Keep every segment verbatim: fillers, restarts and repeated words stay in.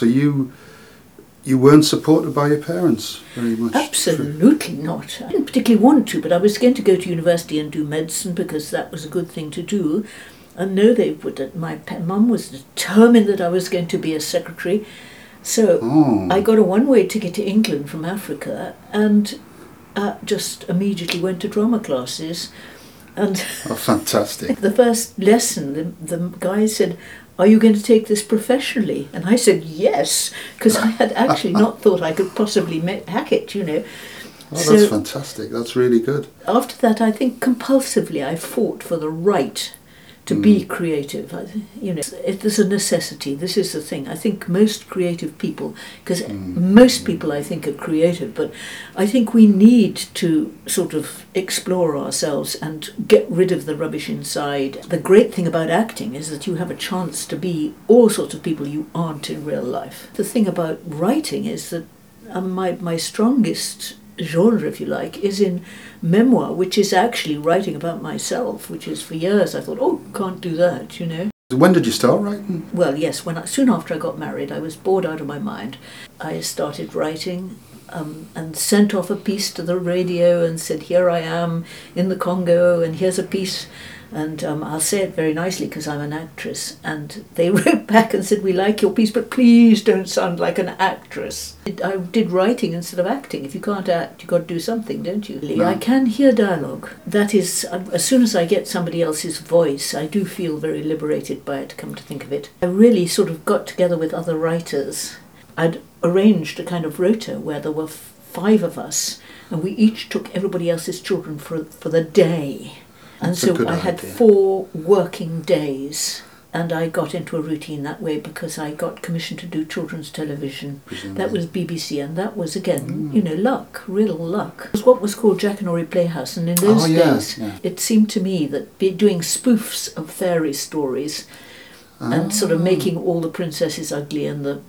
So you you weren't supported by your parents very much? Absolutely not. I didn't particularly want to, but I was going to go to university and do medicine because that was a good thing to do. And no, they would. My mum was determined that I was going to be a secretary. So oh. I got a one-way ticket to England from Africa and uh, just immediately went to drama classes. And oh, fantastic. The first lesson, the, the guy said, "Are you going to take this professionally?" And I said, yes, because I had actually not thought I could possibly ma- hack it, you know. Oh, so that's fantastic. That's really good. After that, I think compulsively I fought for the right to mm. be creative. I, you know, it is a necessity. This is the thing. I think most creative people, because mm. most people I think are creative, but I think we need to sort of explore ourselves and get rid of the rubbish inside. The great thing about acting is that you have a chance to be all sorts of people you aren't in real life. The thing about writing is that um, my, my strongest genre, if you like, is in memoir, which is actually writing about myself, which is for years I thought, oh, can't do that, you know. When did you start writing? Well, yes, when I, soon after I got married, I was bored out of my mind. I started writing um, and sent off a piece to the radio and said, here I am in the Congo and here's a piece. And um, I'll say it very nicely because I'm an actress. And they wrote back and said, we like your piece, but please don't sound like an actress. I did writing instead of acting. If you can't act, you've got to do something, don't you? No. I can hear dialogue. That is, as soon as I get somebody else's voice, I do feel very liberated by it, come to think of it. I really sort of got together with other writers. I'd arranged a kind of rota where there were f- five of us, and we each took everybody else's children for for the day. And That's so I had idea. four working days, and I got into a routine that way because I got commissioned to do children's television. Presumably. That was B B C, and that was, again, Mm. you know, luck, real luck. It was what was called Jackanory Playhouse, and in those oh, yeah, days yeah. it seemed to me that be doing spoofs of fairy stories and oh. sort of making all the princesses ugly and the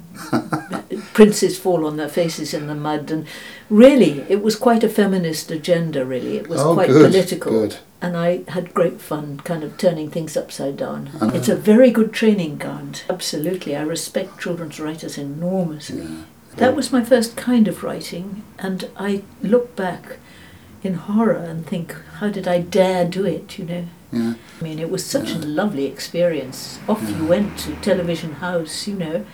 princes fall on their faces in the mud, and really it was quite a feminist agenda, really. It was oh, quite good, political. Good. And I had great fun kind of turning things upside down. Uh, it's a very good training ground. Absolutely. I respect children's writers enormously. Yeah. That was my first kind of writing, and I look back in horror and think, how did I dare do it, you know? Yeah. I mean, it was such yeah. a lovely experience. Off yeah. you went to Television House, you know.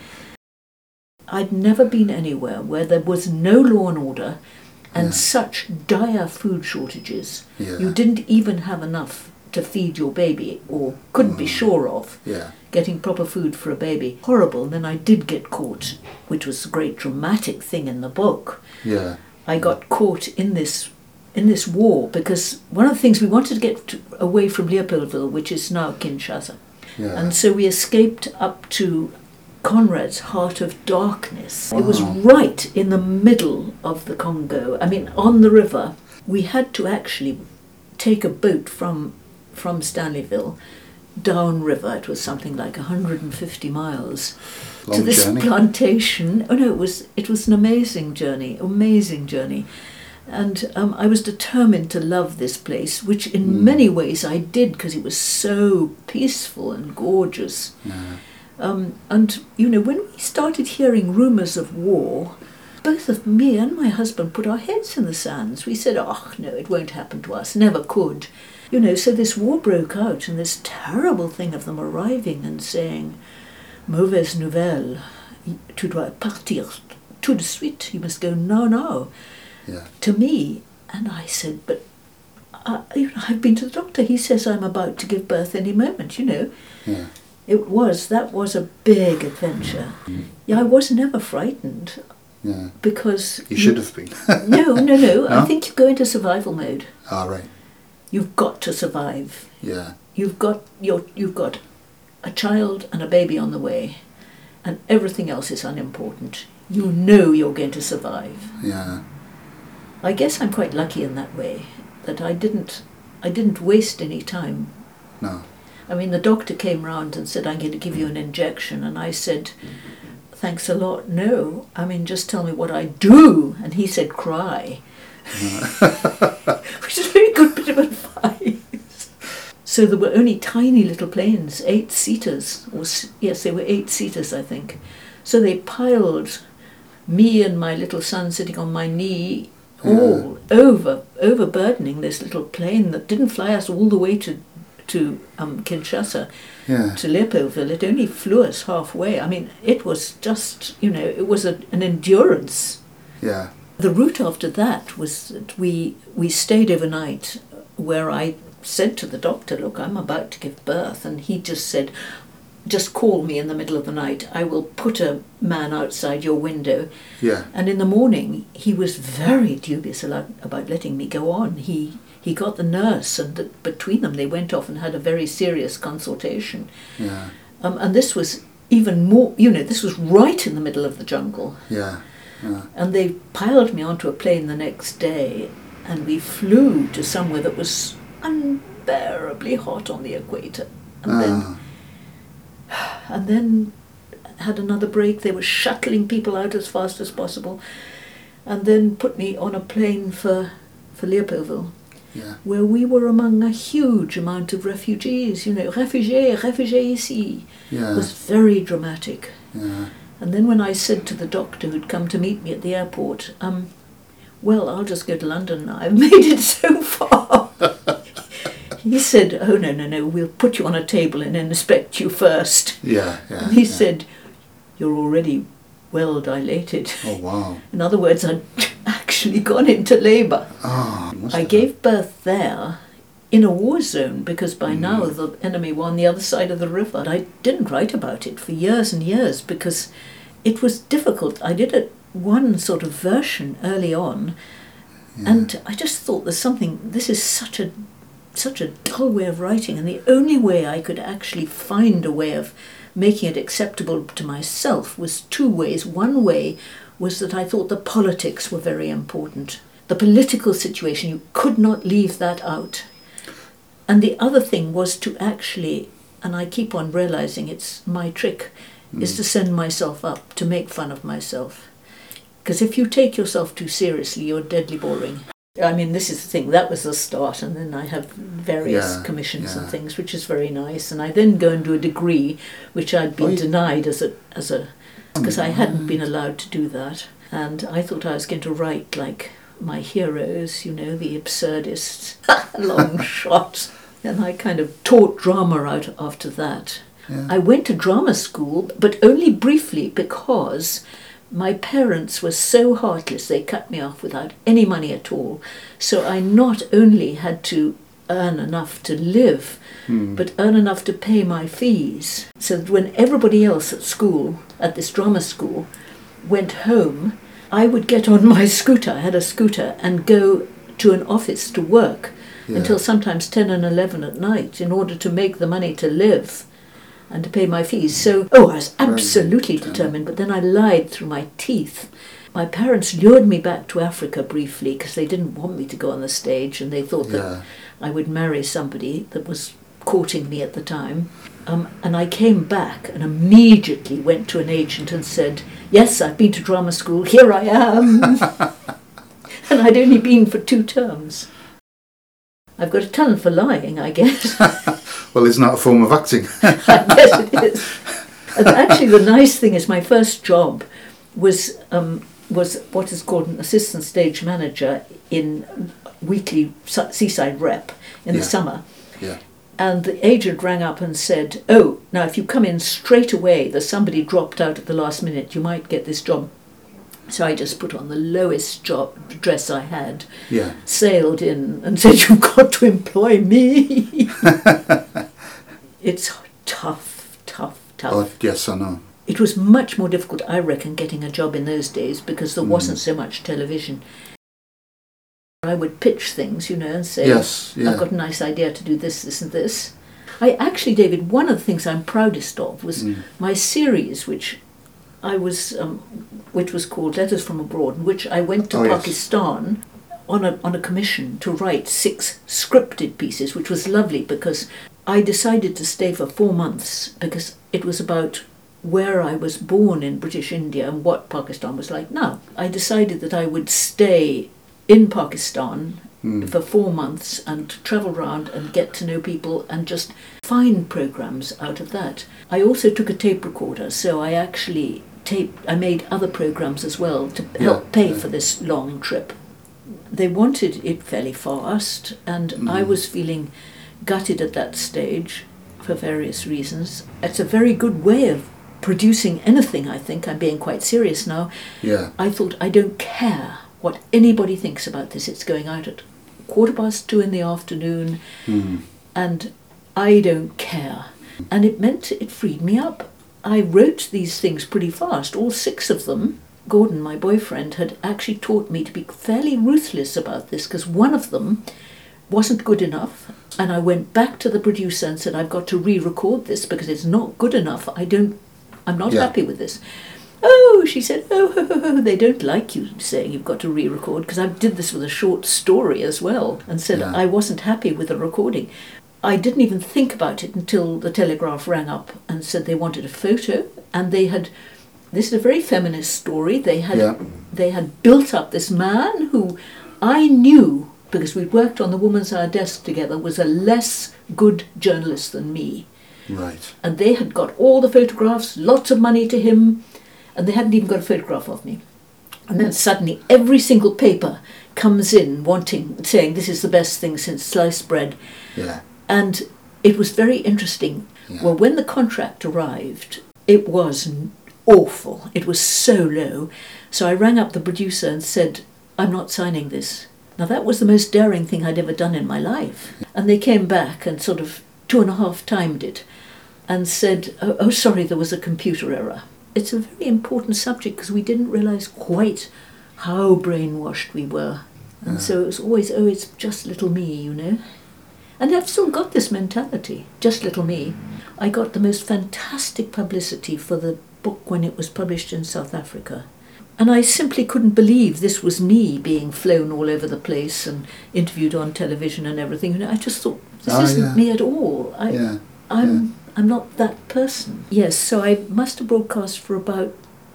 I'd never been anywhere where there was no law and order and yeah. such dire food shortages. Yeah. You didn't even have enough to feed your baby, or couldn't mm. be sure of yeah. getting proper food for a baby. Horrible. And then I did get caught, which was a great dramatic thing in the book. Yeah. I got caught in this in this war because one of the things we wanted to get to, away from Leopoldville, which is now Kinshasa. Yeah. And so we escaped up to Conrad's Heart of Darkness. Wow. It was right in the middle of the Congo. I mean, on the river. We had to actually take a boat from from Stanleyville downriver. It was something like one hundred fifty miles Long to this journey. plantation. Oh no, it was it was an amazing journey, amazing journey. And um, I was determined to love this place, which in mm. many ways I did because it was so peaceful and gorgeous. Yeah. Um, and, you know, when we started hearing rumours of war, both of me and my husband put our heads in the sands. We said, oh, no, it won't happen to us, never could. You know, so this war broke out, and this terrible thing of them arriving and saying, mauvaise nouvelle, tu dois partir tout de suite, you must go now, now. Yeah. To me, and I said, but I, you know, I've been to the doctor. He says I'm about to give birth any moment, you know. Yeah. It was, that was a big adventure. Mm. Yeah, I was never frightened. Yeah. Because... You should have been. no, no, no, No? I think you go into survival mode. Ah, right. You've got to survive. Yeah. You've got your, you've got a child and a baby on the way, and everything else is unimportant. You know you're going to survive. Yeah. I guess I'm quite lucky in that way, that I didn't I didn't waste any time. No. I mean, the doctor came round and said, I'm going to give you an injection, and I said, thanks a lot, no. I mean, just tell me what I do. And he said, cry. Which is a very good bit of advice. So there were only tiny little planes, eight-seaters, or yes, they were eight-seaters, I think. So they piled me and my little son sitting on my knee, all yeah. over, overburdening this little plane that didn't fly us all the way to, to um, Kinshasa, yeah. to Leopoldville. It only flew us halfway. I mean, it was just, you know, it was a, an endurance. Yeah. The route after that was that we, we stayed overnight where I said to the doctor, look, I'm about to give birth. And he just said, just call me in the middle of the night. I will put a man outside your window. Yeah. And in the morning, he was very dubious about letting me go on. He he got the nurse, and the, between them they went off and had a very serious consultation. Yeah. Um, and this was even more, you know, this was right in the middle of the jungle. Yeah. Yeah. And they piled me onto a plane the next day, and we flew to somewhere that was unbearably hot on the equator. And uh. then and then had another break. They were shuttling people out as fast as possible, and then put me on a plane for, for Leopoldville, yeah. where we were among a huge amount of refugees, you know, réfugiés, réfugiés ici. Yeah. It was very dramatic. Yeah. And then when I said to the doctor who'd come to meet me at the airport, um, well, I'll just go to London now, I've made it so far. He said, oh, no, no, no, we'll put you on a table and inspect you first. Yeah, yeah. And he yeah. said, you're already well dilated. Oh, wow. In other words, I'd actually gone into labour. Oh, I gave birth there in a war zone, because by mm. now the enemy were on the other side of the river. I didn't write about it for years and years because it was difficult. I did it one sort of version early on, yeah. and I just thought there's something, this is such a such a dull way of writing, and the only way I could actually find a way of making it acceptable to myself was two ways. One way was that I thought the politics were very important. The political situation, you could not leave that out. And the other thing was to actually, and I keep on realizing it's my trick, mm. is to send myself up, to make fun of myself. Because if you take yourself too seriously, you're deadly boring. I mean, this is the thing, that was the start, and then I have various yeah, commissions yeah. and things, which is very nice. And I then go and do a degree, which I'd been oh, denied as a, as a, because I hadn't been allowed to do that. And I thought I was going to write like my heroes, you know, the absurdists, long shot. And I kind of taught drama out after that. Yeah. I went to drama school, but only briefly, because my parents were so heartless, they cut me off without any money at all. So I not only had to earn enough to live, hmm. but earn enough to pay my fees. So that when everybody else at school, at this drama school, went home, I would get on my scooter, I had a scooter, and go to an office to work yeah. until sometimes ten and eleven at night in order to make the money to live and to pay my fees. So, oh, I was absolutely Brilliant. determined, but then I lied through my teeth. My parents lured me back to Africa briefly because they didn't want me to go on the stage, and they thought yeah. that I would marry somebody that was courting me at the time. Um, and I came back and immediately went to an agent and said, yes, I've been to drama school, here I am. And I'd only been for two terms. I've got a talent for lying, I guess. Well, isn't that a form of acting? I guess it is. And actually, the nice thing is my first job was um, was what is called an assistant stage manager in weekly Seaside Rep in yeah. the summer. Yeah. And the agent rang up and said, oh, now if you come in straight away, there's somebody dropped out at the last minute, you might get this job. So I just put on the lowest job dress I had, yeah. sailed in and said, you've got to employ me. It's tough, tough, tough. Oh, yes, I know. It was much more difficult, I reckon, getting a job in those days because there mm. wasn't so much television. I would pitch things, you know, and say, yes, yeah. I've got a nice idea to do this, this and this. I actually, David, one of the things I'm proudest of was mm. my series, which I was, um, which was called Letters from Abroad, in which I went to oh, Pakistan yes. on a on a commission to write six scripted pieces, which was lovely because I decided to stay for four months because it was about where I was born in British India and what Pakistan was like now. I decided that I would stay in Pakistan mm. for four months and travel around and get to know people and just find programs out of that. I also took a tape recorder, so I actually tape, I made other programs as well to Yeah, help pay yeah. for this long trip. They wanted it fairly fast, and Mm. I was feeling gutted at that stage for various reasons. It's a very good way of producing anything, I think. I'm being quite serious now. Yeah. I thought, I don't care what anybody thinks about this. It's going out at quarter past two in the afternoon, Mm. and I don't care. And it meant it freed me up. I wrote these things pretty fast, all six of them. Gordon, my boyfriend, had actually taught me to be fairly ruthless about this, because one of them wasn't good enough, and I went back to the producer and said, I've got to re-record this because it's not good enough. I don't, I'm not Yeah. happy with this. Oh, she said, oh, they don't like you saying you've got to re-record, because I did this with a short story as well, and said Yeah. I wasn't happy with the recording. I didn't even think about it until the Telegraph rang up and said they wanted a photo, and they had, this is a very feminist story, they had Yeah. they had built up this man who I knew, because we'd worked on the Woman's Hour desk together, was a less good journalist than me. Right. And they had got all the photographs, lots of money to him, and they hadn't even got a photograph of me. And then suddenly every single paper comes in wanting, saying this is the best thing since sliced bread. Yeah. And it was very interesting. Yeah. Well, when the contract arrived, it was n- awful. It was so low. So I rang up the producer and said, I'm not signing this. Now that was the most daring thing I'd ever done in my life. And they came back and sort of two and a half timed it and said, oh, oh sorry, there was a computer error. It's a very important subject because we didn't realise quite how brainwashed we were. And Yeah. so it was always, oh, it's just little me, you know. And I've still got this mentality, just little me. I got the most fantastic publicity for the book when it was published in South Africa. And I simply couldn't believe this was me being flown all over the place and interviewed on television and everything. You know, I just thought, this Ah, isn't yeah. me at all. I, Yeah. I'm I'm not that person. Yes, so I must have broadcast for about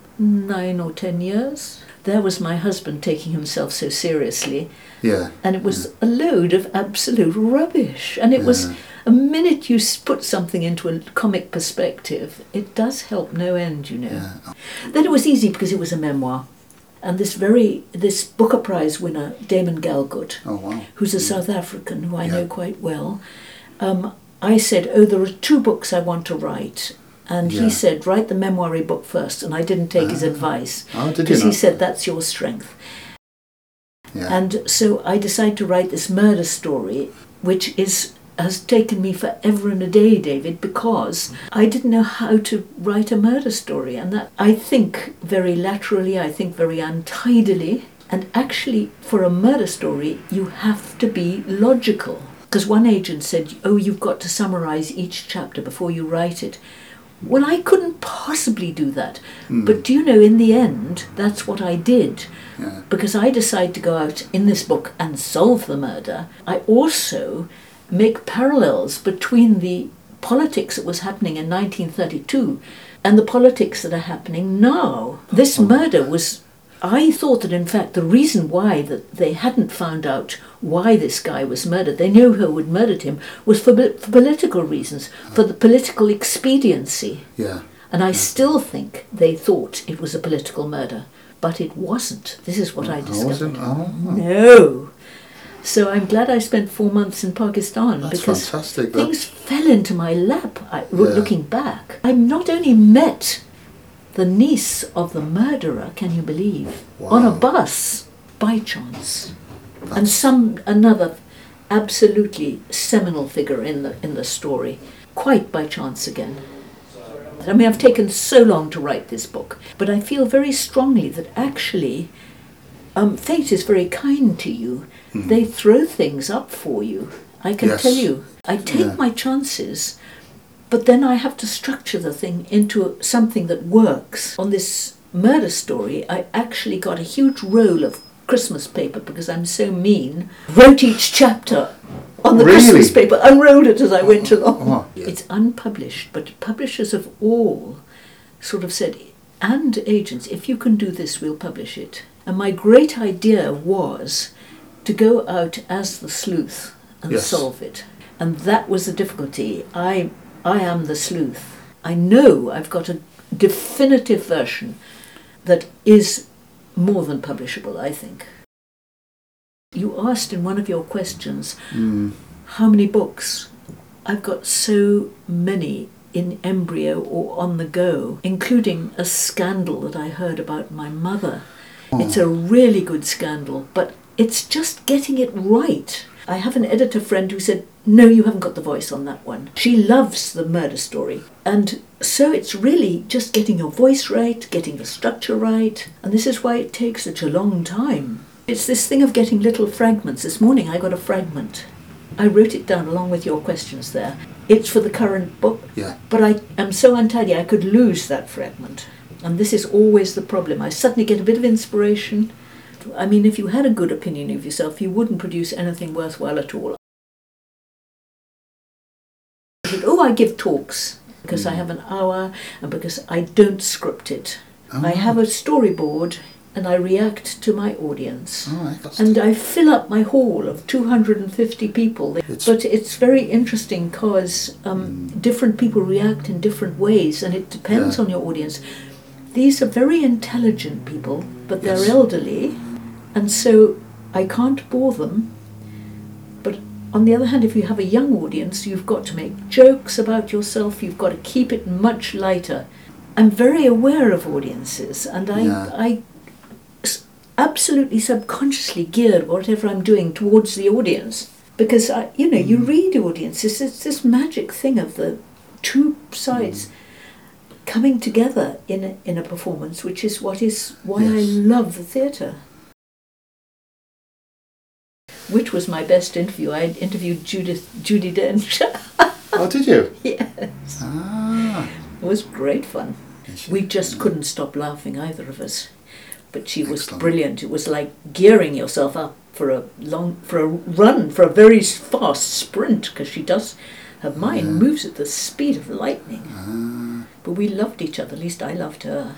nine or ten years. There was my husband taking himself so seriously, Yeah. and it was a load of absolute rubbish. And it was, Yeah. a minute you s- put something into a comic perspective, it does help no end, you know. Yeah. Then it was easy because it was a memoir. And this very, this Booker Prize winner, Damon Galgut, Oh, wow. who's a South African who I Yeah. know quite well, um, I said, oh, there are two books I want to write. And Yeah. he said, write the memoir book first. And I didn't take his Ah. advice, Oh, did you because he not? said, that's your strength. Yeah. And so I decided to write this murder story, which is has taken me forever and a day, David, because I didn't know how to write a murder story. And that I think very laterally, I think very untidily. And actually, for a murder story, you have to be logical. Because one agent said, oh, you've got to summarize each chapter before you write it. Well, I couldn't possibly do that. Mm. But do you know, in the end, that's what I did. Yeah. Because I decided to go out in this book and solve the murder. I also make parallels between the politics that was happening in nineteen thirty-two and the politics that are happening now. This Oh. murder was, I thought that in fact the reason why that they hadn't found out why this guy was murdered, they knew who had murdered him, was for, for political reasons, for the political expediency. Yeah. And I still think they thought it was a political murder, but it wasn't. This is what I Oh, discovered. was it? Oh, No. So I'm glad I spent four months in Pakistan, that's because fantastic. That, things fell into my lap. I, Yeah. Looking back, I not only met the niece of the murderer, can you believe, on a Wow. bus by chance, and That's- some another absolutely seminal figure in the in the story, quite by chance again. I mean, I've taken so long to write this book, but I feel very strongly that actually um, fate is very kind to you. Mhm. They throw things up for you. I can Yes. tell you, I take Yeah. my chances, but then I have to structure the thing into something that works. On this murder story, I actually got a huge roll of Christmas paper, because I'm so mean, wrote each chapter on the Really? Christmas paper, unrolled it as I went along. Oh. It's unpublished, but publishers have all sort of said, and agents, if you can do this, we'll publish it. And my great idea was to go out as the sleuth and Yes. solve it. And that was the difficulty. I I am the sleuth. I know I've got a, definitive version that is more than publishable, I think. You asked in one of your questions, Mm. how many books? I've got so many in embryo or on the go, including a scandal that I heard about my mother. Oh. It's a really good scandal, but it's just getting it right. I have an editor friend who said, no, you haven't got the voice on that one. She loves the murder story. And so it's really just getting your voice right, getting the structure right. And this is why it takes such a long time. It's this thing of getting little fragments. This morning I got a fragment. I wrote it down along with your questions there. It's for the current book. Yeah. But I am so untidy I could lose that fragment. And this is always the problem. I suddenly get a bit of inspiration. I mean, if you had a good opinion of yourself, you wouldn't produce anything worthwhile at all. Oh, I give talks because mm. I have an hour and because I don't script it. Oh. I have a storyboard and I react to my audience. Oh, and I fill up my hall of two hundred fifty people. It's but it's very interesting because um, mm. different people react in different ways and it depends yeah. on your audience. These are very intelligent people, but they're yes. elderly, and so I can't bore them. But on the other hand, if you have a young audience, you've got to make jokes about yourself, you've got to keep it much lighter. I'm very aware of audiences, and I, yeah. I absolutely subconsciously gear whatever I'm doing towards the audience. Because, I, you know, mm. you read audiences, it's this magic thing of the two sides mm. coming together in a, in a performance, which is what is why yes. I love the theatre. Which was my best interview. I interviewed Judith, Judi Dench. Oh, did you? Yes. Ah. It was great fun. Yes, we just couldn't stop laughing, either of us. But she was Excellent. Brilliant. It was like gearing yourself up for a long, for a run, for a very fast sprint, because she does, her mind yeah. moves at the speed of lightning. Ah. But we loved each other, at least I loved her.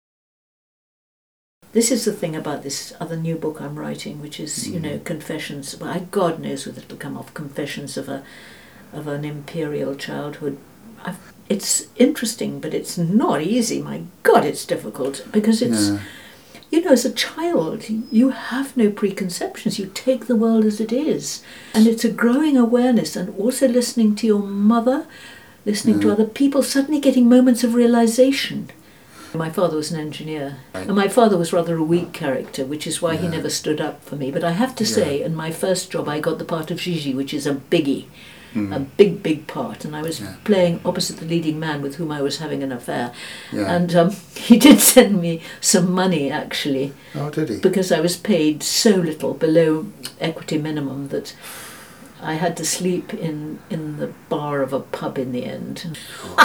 This is the thing about this other new book I'm writing, which is, mm. you know, Confessions. Well, I, God knows whether it'll come off. Confessions of a, of an imperial childhood. I've, it's interesting, but it's not easy. My God, it's difficult because it's, yeah. you know, as a child, you have no preconceptions. You take the world as it is, and it's a growing awareness, and also listening to your mother, listening yeah. to other people, suddenly getting moments of realization. My father was an engineer, right. and my father was rather a weak character, which is why yeah. he never stood up for me. But I have to yeah. say, in my first job, I got the part of Gigi, which is a biggie, mm. a big, big part. And I was yeah. playing opposite the leading man with whom I was having an affair. Yeah. And um, he did send me some money, actually. Oh, did he? Because I was paid so little, below equity minimum, that I had to sleep in, in the bar of a pub in the end.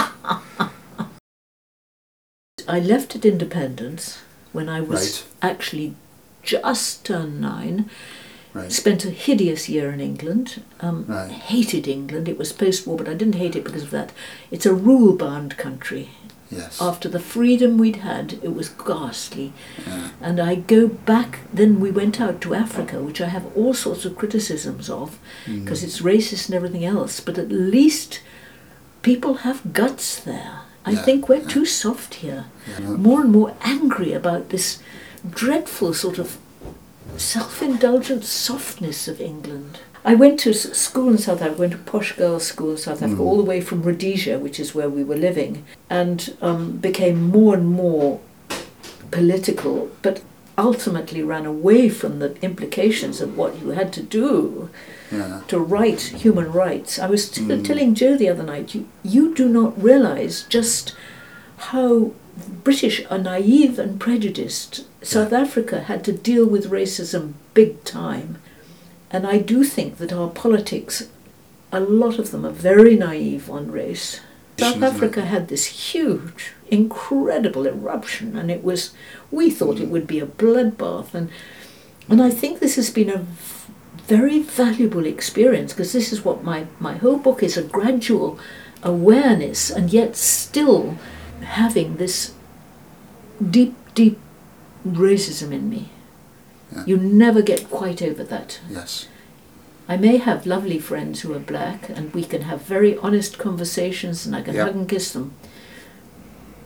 I left at independence when I was right. actually just turned nine. Right. Spent a hideous year in England. Um, right. Hated England. It was post-war, but I didn't hate it because of that. It's a rule-bound country. Yes. After the freedom we'd had, it was ghastly. Yeah. And I go back, then we went out to Africa, which I have all sorts of criticisms of, because mm. it's racist and everything else, but at least people have guts there. I yeah, think we're yeah. too soft here. Yeah, no. More and more angry about this dreadful sort of self-indulgent softness of England. I went to school in South Africa, I went to posh girls' school in South Africa, mm. all the way from Rhodesia, which is where we were living, and um, became more and more political, but ultimately ran away from the implications of what you had to do yeah. to right human rights. I was t- mm. telling Joe the other night, you, you do not realise just how British are naive and prejudiced. South yeah. Africa had to deal with racism big time. And I do think that our politics, a lot of them are very naive on race. South Africa had this huge, incredible eruption, and it was, we thought mm. it would be a bloodbath. And, and I think this has been a very valuable experience, because this is what my, my whole book is, a gradual awareness, and yet still having this deep, deep racism in me. Yeah. You never get quite over that. Yes. I may have lovely friends who are black, and we can have very honest conversations, and I can yep. hug and kiss them.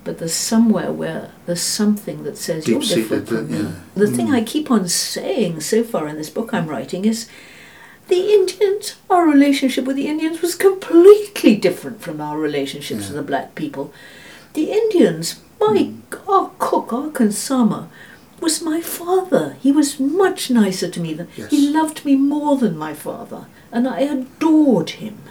but there's somewhere where there's something that says you're different from me. Yeah. The Mm. thing I keep on saying so far in this book I'm writing is the Indians, our relationship with the Indians was completely different from our relationships Yeah. with the black people. The Indians, my, our cook, our Kansama, was my father. He was much nicer to me than, Yes. he loved me more than my father, and I adored him.